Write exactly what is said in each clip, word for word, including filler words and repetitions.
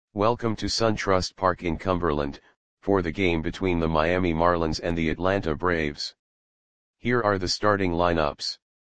Welcome to SunTrust Park in Cumberland, for the game between the Miami Marlins and the Atlanta Braves. Here are the starting lineups.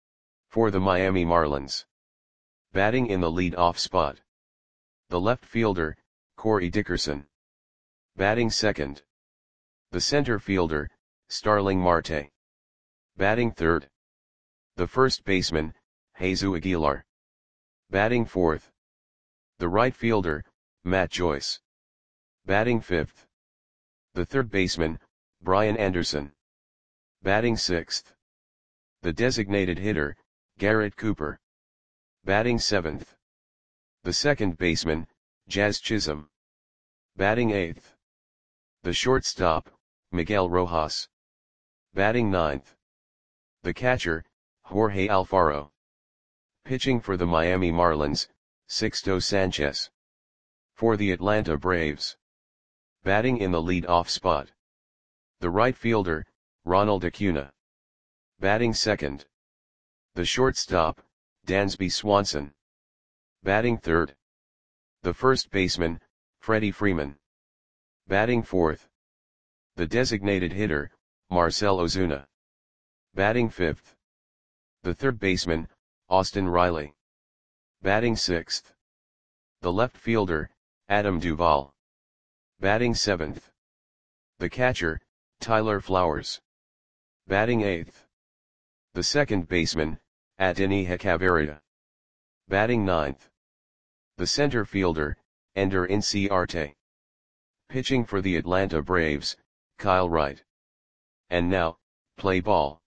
For the Miami Marlins. Batting in the lead-off spot. The left fielder, Corey Dickerson. Batting second. The center fielder, Starling Marte. Batting third. The first baseman, Jesus Aguilar. Batting fourth. The right fielder, Matt Joyce. Batting fifth. The third baseman, Brian Anderson. Batting sixth. The designated hitter, Garrett Cooper. Batting seventh. The second baseman, Jazz Chisholm. Batting eighth. The shortstop, Miguel Rojas. Batting ninth. The catcher, Jorge Alfaro. Pitching for the Miami Marlins, Sixto Sanchez. For the Atlanta Braves. Batting in the lead-off spot. The right fielder, Ronald Acuna. Batting second. The shortstop, Dansby Swanson. Batting third. The first baseman, Freddie Freeman. Batting fourth. The designated hitter, Marcell Ozuna. Batting fifth. The third baseman, Austin Riley. Batting sixth. The left fielder, Adam Duvall. Batting seventh. The catcher, Tyler Flowers. Batting eighth. The second baseman, Adeiny Hechavarria. Batting ninth. The center fielder, Ender Inciarte. Pitching for the Atlanta Braves, Kyle Wright. And now, play ball.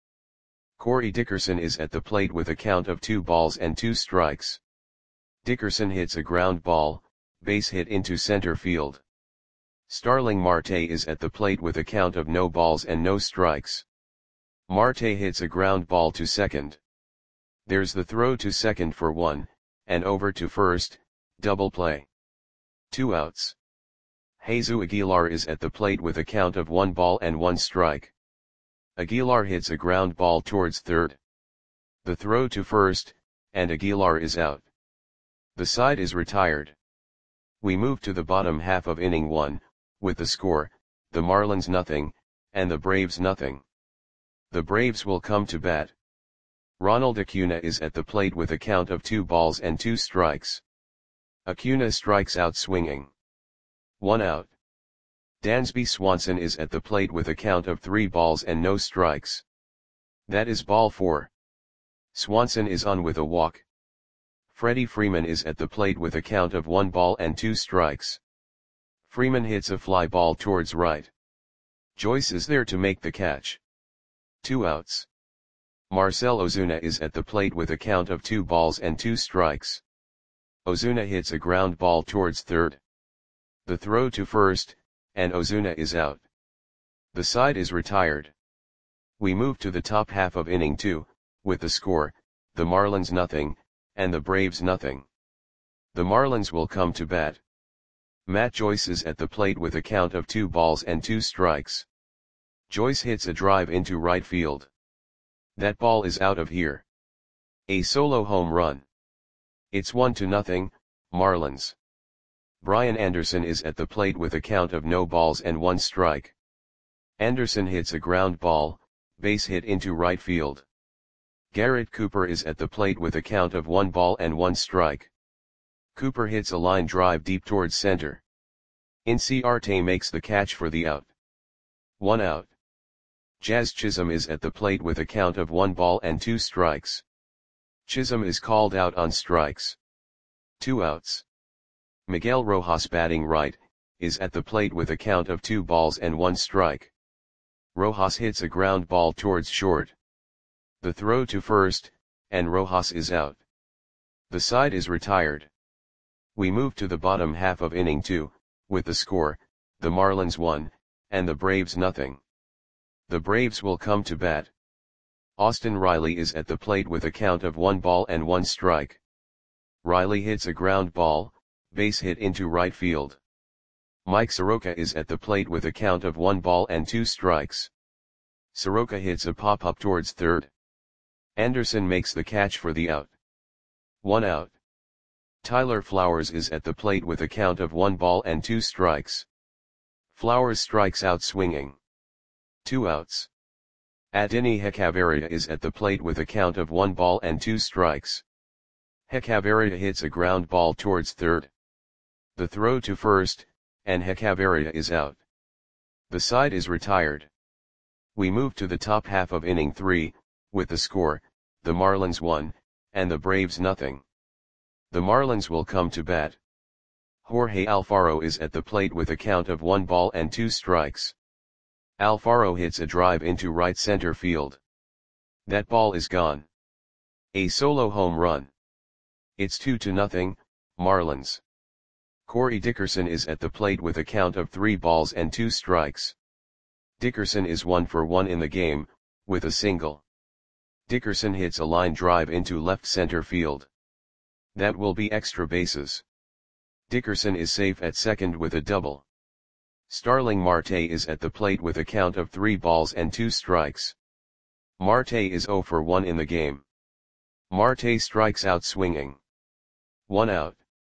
Corey Dickerson is at the plate with a count of two balls and two strikes. Dickerson hits a ground ball, base hit into center field. Starling Marte is at the plate with a count of no balls and no strikes. Marte hits a ground ball to second. There's the throw to second for one, and over to first, double play. Two outs. Jesus Aguilar is at the plate with a count of one ball and one strike. Aguilar hits a ground ball towards third. The throw to first, and Aguilar is out. The side is retired. We move to the bottom half of inning one, with the score, the Marlins nothing, and the Braves nothing. The Braves will come to bat. Ronald Acuna is at the plate with a count of two balls and two strikes. Acuna strikes out swinging. One out. Dansby Swanson is at the plate with a count of three balls and no strikes. That is ball four. Swanson is on with a walk. Freddie Freeman is at the plate with a count of one ball and two strikes. Freeman hits a fly ball towards right. Joyce is there to make the catch. Two outs. Marcell Ozuna is at the plate with a count of two balls and two strikes. Ozuna hits a ground ball towards third. The throw to first, and Ozuna is out. The side is retired. We move to the top half of inning two, with the score, the Marlins nothing, and the Braves nothing. The Marlins will come to bat. Matt Joyce is at the plate with a count of two balls and two strikes. Joyce hits a drive into right field. That ball is out of here. A solo home run. It's one to nothing, Marlins. Brian Anderson is at the plate with a count of no balls and one strike. Anderson hits a ground ball, base hit into right field. Garrett Cooper is at the plate with a count of one ball and one strike. Cooper hits a line drive deep towards center. Inciarte makes the catch for the out. One out. Jazz Chisholm is at the plate with a count of one ball and two strikes. Chisholm is called out on strikes. Two outs. Miguel Rojas, batting right, is at the plate with a count of two balls and one strike. Rojas hits a ground ball towards short. The throw to first, and Rojas is out. The side is retired. We move to the bottom half of inning two, with the score, the Marlins one, and the Braves nothing. The Braves will come to bat. Austin Riley is at the plate with a count of one ball and one strike. Riley hits a ground ball, base hit into right field. Mike Soroka is at the plate with a count of one ball and two strikes. Soroka hits a pop-up towards third. Anderson makes the catch for the out. One out. Tyler Flowers is at the plate with a count of one ball and two strikes. Flowers strikes out swinging. Two outs. Adeiny Hechavarria is at the plate with a count of one ball and two strikes. Hechavarria hits a ground ball towards third. The throw to first, and Hechavarria is out. The side is retired. We move to the top half of inning three, with the score, the Marlins one, and the Braves nothing. The Marlins will come to bat. Jorge Alfaro is at the plate with a count of one ball and two strikes. Alfaro hits a drive into right center field. That ball is gone. A solo home run. It's two to nothing, Marlins. Corey Dickerson is at the plate with a count of three balls and two strikes. Dickerson is one for one in the game, with a single. Dickerson hits a line drive into left center field. That will be extra bases. Dickerson is safe at second with a double. Starling Marte is at the plate with a count of three balls and two strikes. Marte is zero for one in the game. Marte strikes out swinging. One out.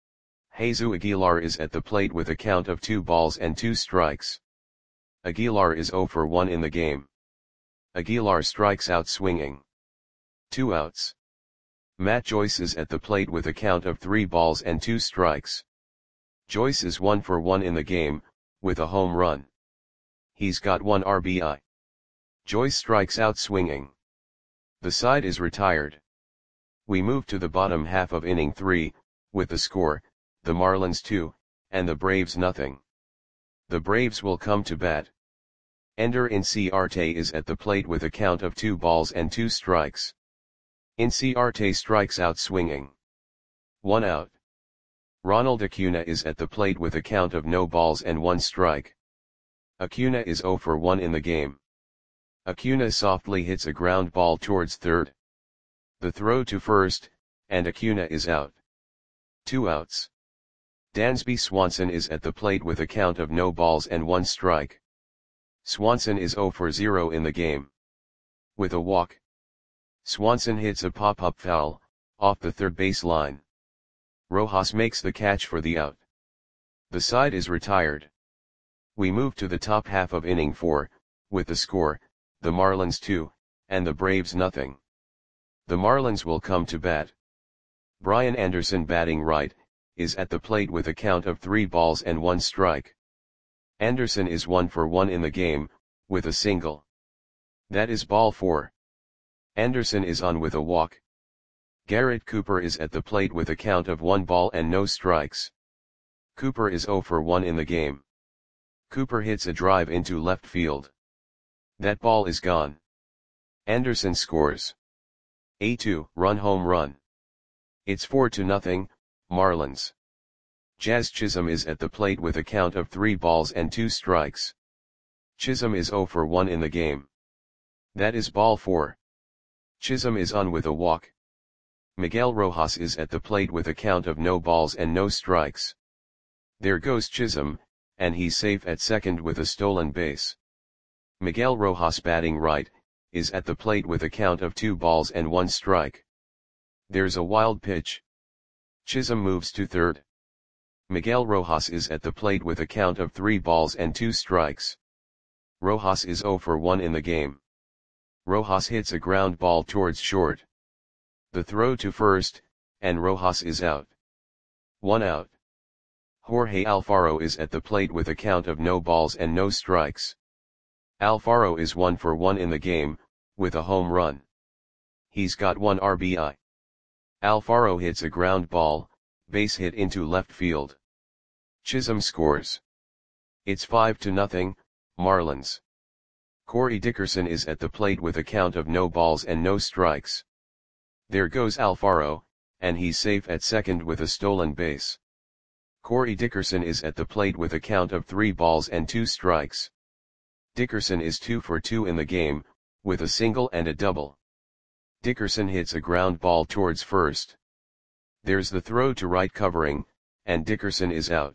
Jesus Aguilar is at the plate with a count of two balls and two strikes. Aguilar is zero for one in the game. Aguilar strikes out swinging. Two outs. Matt Joyce is at the plate with a count of three balls and two strikes. Joyce is one for one in the game, with a home run. He's got one R B I. Joyce strikes out swinging. The side is retired. We move to the bottom half of inning three, with the score, the Marlins two, and the Braves nothing. The Braves will come to bat. Ender Inciarte is at the plate with a count of two balls and two strikes. Inciarte strikes out swinging. One out. Ronald Acuna is at the plate with a count of no balls and one strike. Acuna is zero for one in the game. Acuna softly hits a ground ball towards third. The throw to first, and Acuna is out. Two outs. Dansby Swanson is at the plate with a count of no balls and one strike. Swanson is zero for zero in the game. With a walk. Swanson hits a pop-up foul, off the third base line. Rojas makes the catch for the out. The side is retired. We move to the top half of inning four, with the score, the Marlins two, and the Braves nothing. The Marlins will come to bat. Brian Anderson batting right, is at the plate with a count of three balls and one strike. Anderson is one for one in the game, with a single. That is ball four. Anderson is on with a walk. Garrett Cooper is at the plate with a count of one ball and no strikes. Cooper is zero for one in the game. Cooper hits a drive into left field. That ball is gone. Anderson scores. A two-run home run. It's four to nothing, Marlins. Jazz Chisholm is at the plate with a count of three balls and two strikes. Chisholm is zero for one in the game. That is ball four. Chisholm is on with a walk. Miguel Rojas is at the plate with a count of no balls and no strikes. There goes Chisholm, and he's safe at second with a stolen base. Miguel Rojas batting right, is at the plate with a count of two balls and one strike. There's a wild pitch. Chisholm moves to third. Miguel Rojas is at the plate with a count of three balls and two strikes. Rojas is zero for one in the game. Rojas hits a ground ball towards short. The throw to first, and Rojas is out. One out. Jorge Alfaro is at the plate with a count of no balls and no strikes. Alfaro is one for one in the game, with a home run. He's got one R B I. Alfaro hits a ground ball, base hit into left field. Chisholm scores. It's five to nothing, Marlins. Corey Dickerson is at the plate with a count of no balls and no strikes. There goes Alfaro, and he's safe at second with a stolen base. Corey Dickerson is at the plate with a count of three balls and two strikes. Dickerson is two for two in the game, with a single and a double. Dickerson hits a ground ball towards first. There's the throw to right covering, and Dickerson is out.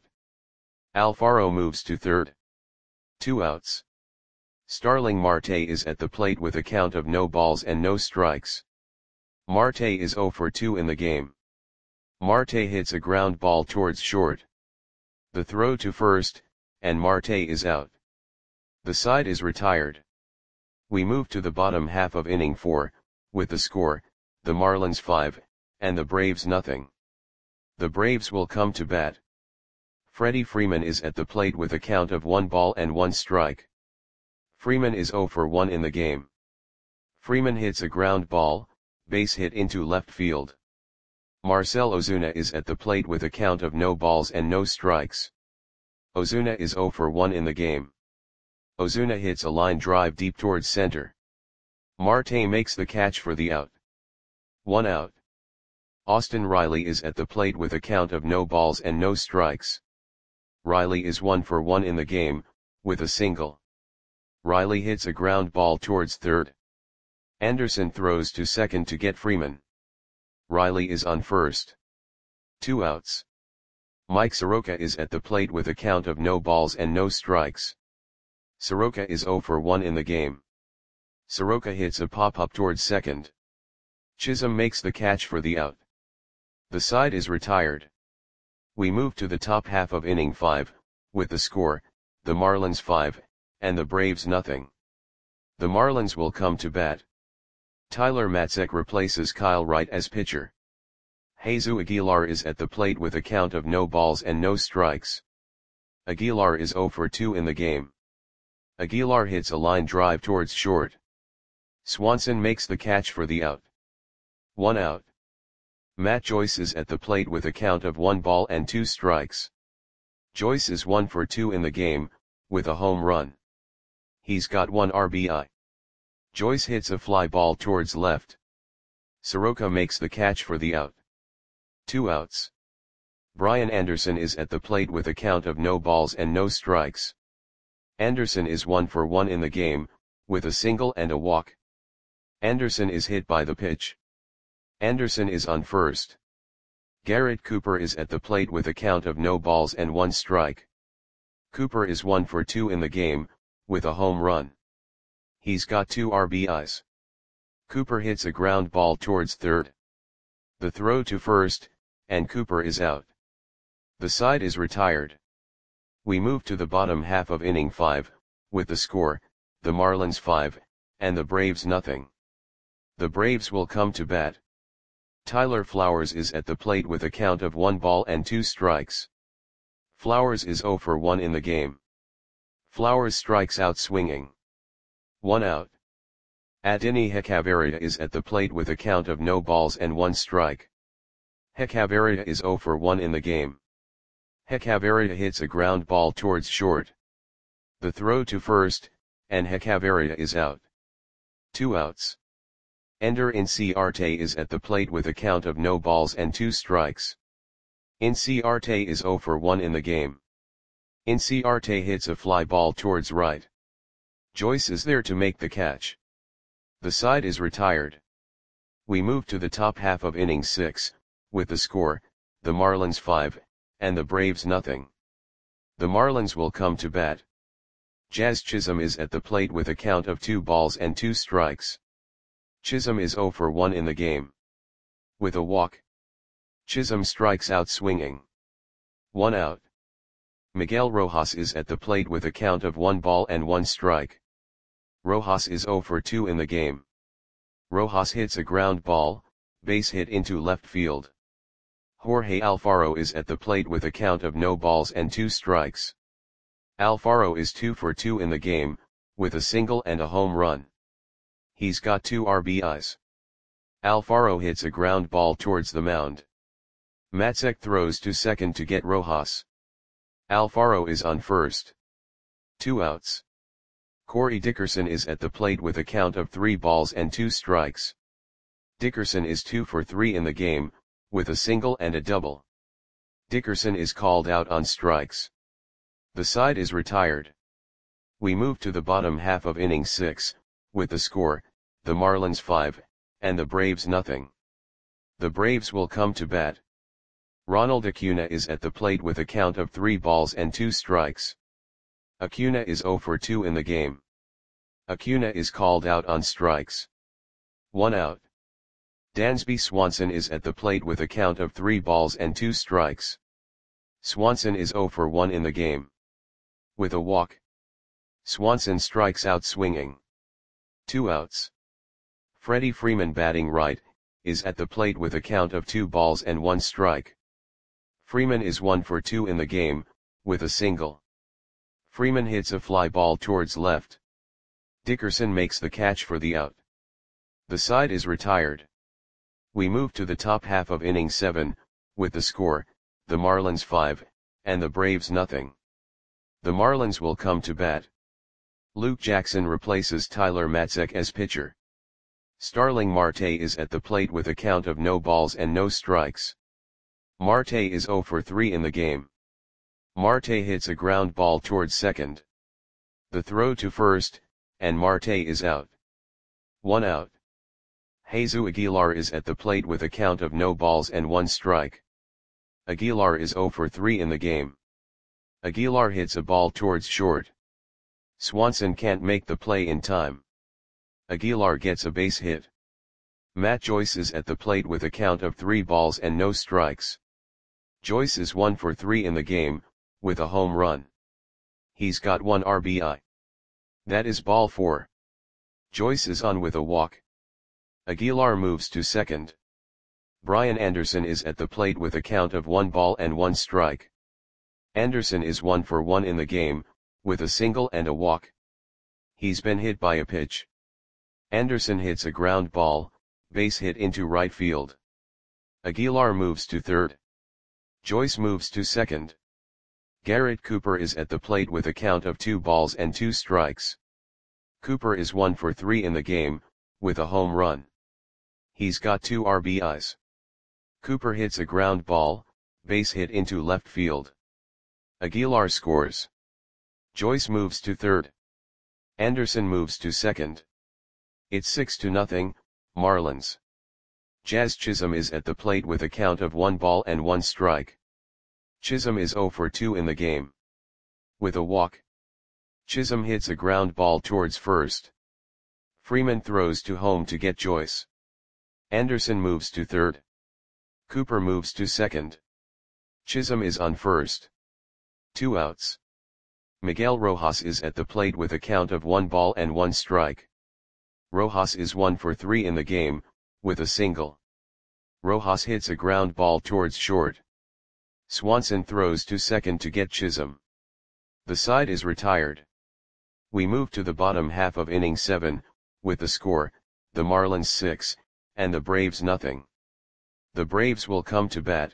Alfaro moves to third. Two outs. Starling Marte is at the plate with a count of no balls and no strikes. Marte is zero for two in the game. Marte hits a ground ball towards short. The throw to first, and Marte is out. The side is retired. We move to the bottom half of inning four, with the score, the Marlins five, and the Braves nothing. The Braves will come to bat. Freddie Freeman is at the plate with a count of one ball and one strike. Freeman is zero for one in the game. Freeman hits a ground ball, base hit into left field. Marcell Ozuna is at the plate with a count of no balls and no strikes. Ozuna is zero for one in the game. Ozuna hits a line drive deep towards center. Marte makes the catch for the out. One out. Austin Riley is at the plate with a count of no balls and no strikes. Riley is one for one in the game, with a single. Riley hits a ground ball towards third. Anderson throws to second to get Freeman. Riley is on first. Two outs. Mike Soroka is at the plate with a count of no balls and no strikes. Soroka is zero for one in the game. Soroka hits a pop-up towards second. Chisholm makes the catch for the out. The side is retired. We move to the top half of inning five, with the score, the Marlins five, and the Braves nothing. The Marlins will come to bat. Tyler Matzek replaces Kyle Wright as pitcher. Jesus Aguilar is at the plate with a count of no balls and no strikes. Aguilar is zero for two in the game. Aguilar hits a line drive towards short. Swanson makes the catch for the out. One out. Matt Joyce is at the plate with a count of one ball and two strikes. Joyce is one for two in the game, with a home run. He's got one R B I. Joyce hits a fly ball towards left. Soroka makes the catch for the out. Two outs. Brian Anderson is at the plate with a count of no balls and no strikes. Anderson is one for one in the game, with a single and a walk. Anderson is hit by the pitch. Anderson is on first. Garrett Cooper is at the plate with a count of no balls and one strike. Cooper is one for two in the game, with a home run. He's got two R B Is. Cooper hits a ground ball towards third. The throw to first, and Cooper is out. The side is retired. We move to the bottom half of inning five, with the score, the Marlins five, and the Braves nothing. The Braves will come to bat. Tyler Flowers is at the plate with a count of one ball and two strikes. Flowers is zero for one in the game. Flowers strikes out swinging. One out. Adeiny Hechavarria is at the plate with a count of no balls and one strike. Hechavarria is zero for one in the game. Hechavarria hits a ground ball towards short. The throw to first, and Hechavarria is out. Two outs. Ender Inciarte is at the plate with a count of no balls and two strikes. Inciarte is zero for one in the game. Inciarte hits a fly ball towards right. Joyce is there to make the catch. The side is retired. We move to the top half of inning six, with the score, the Marlins five, and the Braves nothing. The Marlins will come to bat. Jazz Chisholm is at the plate with a count of two balls and two strikes. Chisholm is zero for one in the game. With a walk. Chisholm strikes out swinging. One out. Miguel Rojas is at the plate with a count of one ball and one strike. Rojas is zero for two in the game. Rojas hits a ground ball, base hit into left field. Jorge Alfaro is at the plate with a count of no balls and two strikes. Alfaro is two for two in the game, with a single and a home run. He's got two R B Is. Alfaro hits a ground ball towards the mound. Matzek throws to second to get Rojas. Alfaro is on first. Two outs. Corey Dickerson is at the plate with a count of three balls and two strikes. Dickerson is two for three in the game, with a single and a double. Dickerson is called out on strikes. The side is retired. We move to the bottom half of inning six, with the score, the Marlins five, and the Braves nothing. The Braves will come to bat. Ronald Acuna is at the plate with a count of three balls and two strikes. Acuna is zero for two in the game. Acuna is called out on strikes. One out. Dansby Swanson is at the plate with a count of three balls and two strikes. Swanson is zero for one in the game. With a walk, Swanson strikes out swinging. Two outs. Freddie Freeman, batting right, is at the plate with a count of two balls and one strike. Freeman is one for two in the game, with a single. Freeman hits a fly ball towards left. Dickerson makes the catch for the out. The side is retired. We move to the top half of inning seven, with the score, the Marlins five, and the Braves nothing. The Marlins will come to bat. Luke Jackson replaces Tyler Matzek as pitcher. Starling Marte is at the plate with a count of no balls and no strikes. Marte is zero for three in the game. Marte hits a ground ball towards second. The throw to first, and Marte is out. One out. Jesus Aguilar is at the plate with a count of no balls and one strike. Aguilar is zero for three in the game. Aguilar hits a ball towards short. Swanson can't make the play in time. Aguilar gets a base hit. Matt Joyce is at the plate with a count of three balls and no strikes. Joyce is one for three in the game, with a home run. He's got one R B I. That is ball four. Joyce is on with a walk. Aguilar moves to second. Brian Anderson is at the plate with a count of one ball and one strike. Anderson is one for one in the game, with a single and a walk. He's been hit by a pitch. Anderson hits a ground ball, base hit into right field. Aguilar moves to third. Joyce moves to second. Garrett Cooper is at the plate with a count of two balls and two strikes. Cooper is one for three in the game, with a home run. He's got two R B Is. Cooper hits a ground ball, base hit into left field. Aguilar scores. Joyce moves to third. Anderson moves to second. It's six to nothing, Marlins. Jazz Chisholm is at the plate with a count of one ball and one strike. Chisholm is zero for two in the game. With a walk, Chisholm hits a ground ball towards first. Freeman throws to home to get Joyce. Anderson moves to third. Cooper moves to second. Chisholm is on first. Two outs. Miguel Rojas is at the plate with a count of one ball and one strike. Rojas is one for three in the game, with a single. Rojas hits a ground ball towards short. Swanson throws to second to get Chisholm. The side is retired. We move to the bottom half of inning seven, with the score, the Marlins six, and the Braves nothing. The Braves will come to bat.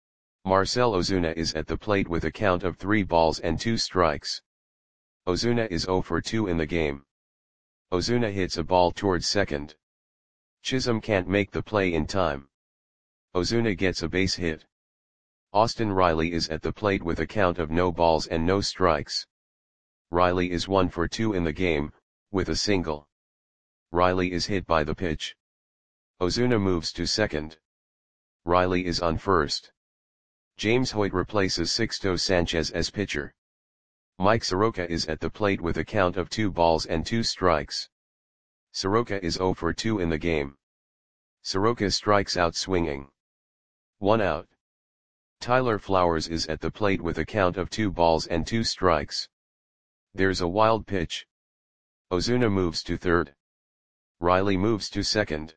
Marcell Ozuna is at the plate with a count of three balls and two strikes. Ozuna is zero for two in the game. Ozuna hits a ball towards second. Chisholm can't make the play in time. Ozuna gets a base hit. Austin Riley is at the plate with a count of no balls and no strikes. Riley is one for two in the game, with a single. Riley is hit by the pitch. Ozuna moves to second. Riley is on first. James Hoyt replaces Sixto Sanchez as pitcher. Mike Soroka is at the plate with a count of two balls and two strikes. Soroka is zero for two in the game. Soroka strikes out swinging. One out. Tyler Flowers is at the plate with a count of two balls and two strikes. There's a wild pitch. Ozuna moves to third. Riley moves to second.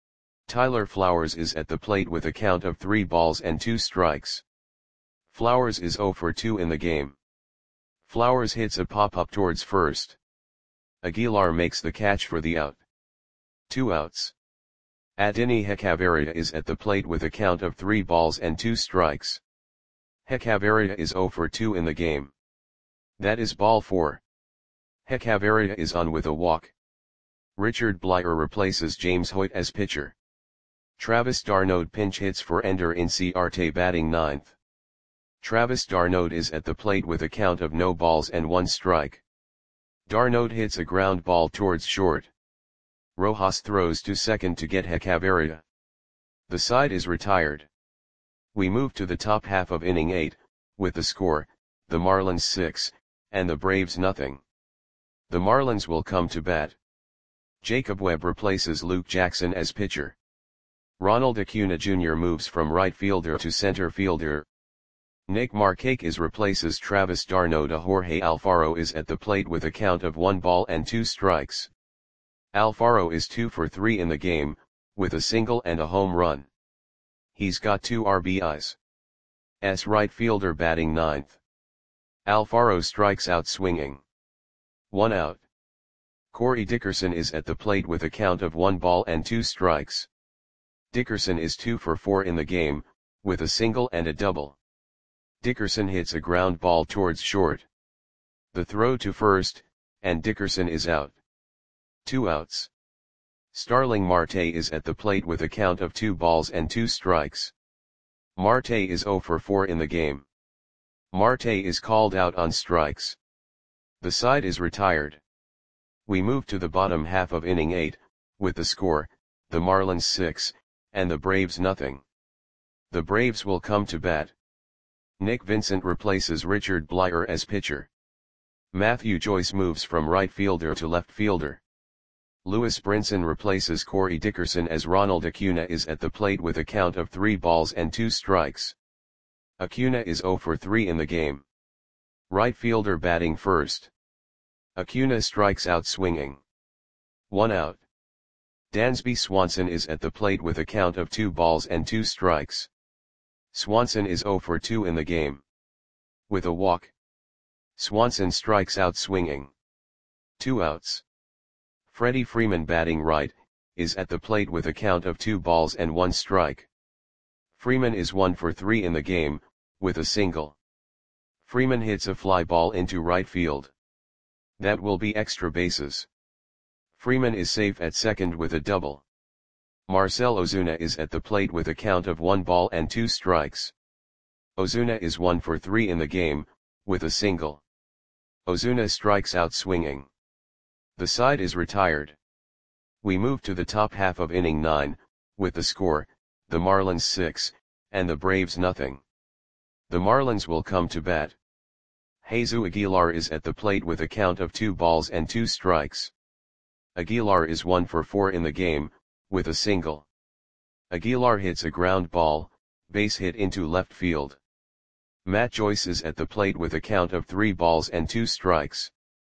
Tyler Flowers is at the plate with a count of three balls and two strikes. Flowers is zero for two in the game. Flowers hits a pop-up towards first. Aguilar makes the catch for the out. Two outs. Adeiny Hechavarria is at the plate with a count of three balls and two strikes. Hechavarria is zero for two in the game. That is ball four. Hechavarria is on with a walk. Richard Bleier replaces James Hoyt as pitcher. Travis d'Arnaud pinch hits for Ender Inciarte batting ninth. Travis d'Arnaud is at the plate with a count of no balls and one strike. d'Arnaud hits a ground ball towards short. Rojas throws to second to get Hechavarria. The side is retired. We move to the top half of inning eight, with the score, the Marlins six, and the Braves nothing. The Marlins will come to bat. Jacob Webb replaces Luke Jackson as pitcher. Ronald Acuna Junior moves from right fielder to center fielder. Nick Markakis replaces Travis d'Arnaud. Jorge Alfaro is at the plate with a count of one ball and two strikes. Alfaro is two for three in the game, with a single and a home run. He's got two R B Is. S right fielder batting ninth. Alfaro strikes out swinging. One out. Corey Dickerson is at the plate with a count of one ball and two strikes. Dickerson is two for four in the game, with a single and a double. Dickerson hits a ground ball towards short. The throw to first, and Dickerson is out. Two outs. Starling Marte is at the plate with a count of two balls and two strikes. Marte is zero for four in the game. Marte is called out on strikes. The side is retired. We move to the bottom half of inning eight, with the score, the Marlins six, and the Braves nothing. The Braves will come to bat. Nick Vincent replaces Richard Bleier as pitcher. Matthew Joyce moves from right fielder to left fielder. Lewis Brinson replaces Corey Dickerson as Ronald Acuna is at the plate with a count of three balls and two strikes. Acuna is zero for three in the game. Right fielder batting first. Acuna strikes out swinging. One out. Dansby Swanson is at the plate with a count of two balls and two strikes. Swanson is zero for two in the game. With a walk. Swanson strikes out swinging. Two outs. Freddie Freeman batting right, is at the plate with a count of two balls and one strike. Freeman is one for three in the game, with a single. Freeman hits a fly ball into right field. That will be extra bases. Freeman is safe at second with a double. Marcell Ozuna is at the plate with a count of one ball and two strikes. Ozuna is one for three in the game, with a single. Ozuna strikes out swinging. The side is retired. We move to the top half of inning nine, with the score, the Marlins six, and the Braves nothing. The Marlins will come to bat. Jesus Aguilar is at the plate with a count of two balls and two strikes. Aguilar is one for four in the game, with a single. Aguilar hits a ground ball, base hit into left field. Matt Joyce is at the plate with a count of three balls and two strikes.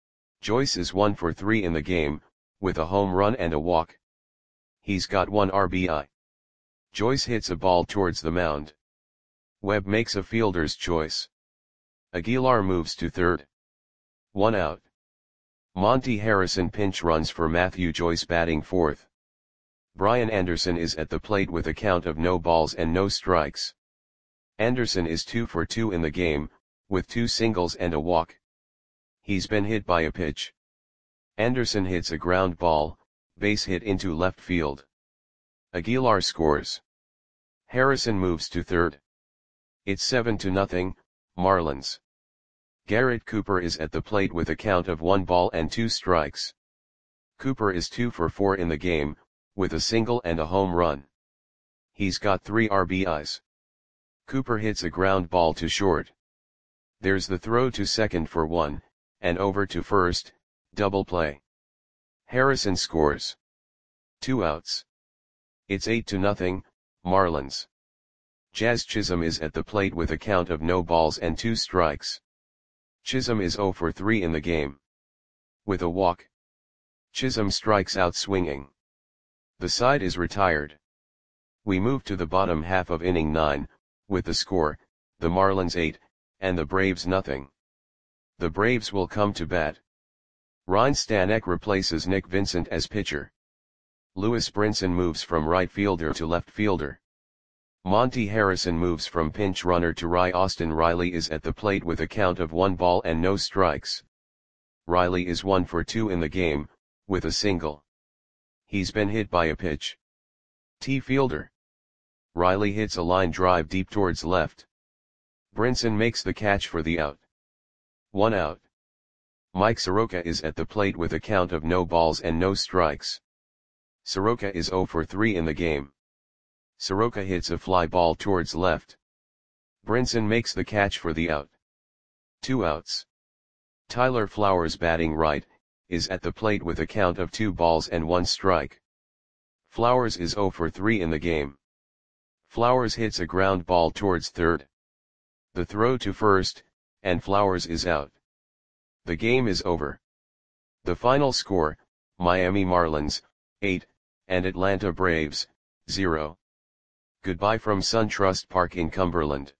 Joyce is one for three in the game, with a home run and a walk. He's got one R B I. Joyce hits a ball towards the mound. Webb makes a fielder's choice. Aguilar moves to third. One out. Monty Harrison pinch runs for Matthew Joyce batting fourth. Brian Anderson is at the plate with a count of no balls and no strikes. Anderson is two for two in the game, with two singles and a walk. He's been hit by a pitch. Anderson hits a ground ball, base hit into left field. Aguilar scores. Harrison moves to third. It's seven to nothing, Marlins. Garrett Cooper is at the plate with a count of one ball and two strikes. Cooper is two for four in the game, with a single and a home run. He's got three R B Is. Cooper hits a ground ball to short. There's the throw to second for one, and over to first, double play. Harrison scores. Two outs. It's eight to nothing, Marlins. Jazz Chisholm is at the plate with a count of no balls and two strikes. Chisholm is zero for three in the game. With a walk. Chisholm strikes out swinging. The side is retired. We move to the bottom half of inning nine, with the score, the Marlins eight, and the Braves nothing. The Braves will come to bat. Ryan Stanek replaces Nick Vincent as pitcher. Lewis Brinson moves from right fielder to left fielder. Monty Harrison moves from pinch runner to right. Austin Riley is at the plate with a count of one ball and no strikes. Riley is one for two in the game, with a single. He's been hit by a pitch. T fielder. Riley hits a line drive deep towards left. Brinson makes the catch for the out. One out. Mike Soroka is at the plate with a count of no balls and no strikes. Soroka is zero for three in the game. Soroka hits a fly ball towards left. Brinson makes the catch for the out. Two outs. Tyler Flowers batting right, is at the plate with a count of two balls and one strike. Flowers is zero for three in the game. Flowers hits a ground ball towards third. The throw to first, and Flowers is out. The game is over. The final score, Miami Marlins, eight, and Atlanta Braves, zero. Goodbye from SunTrust Park in Cumberland.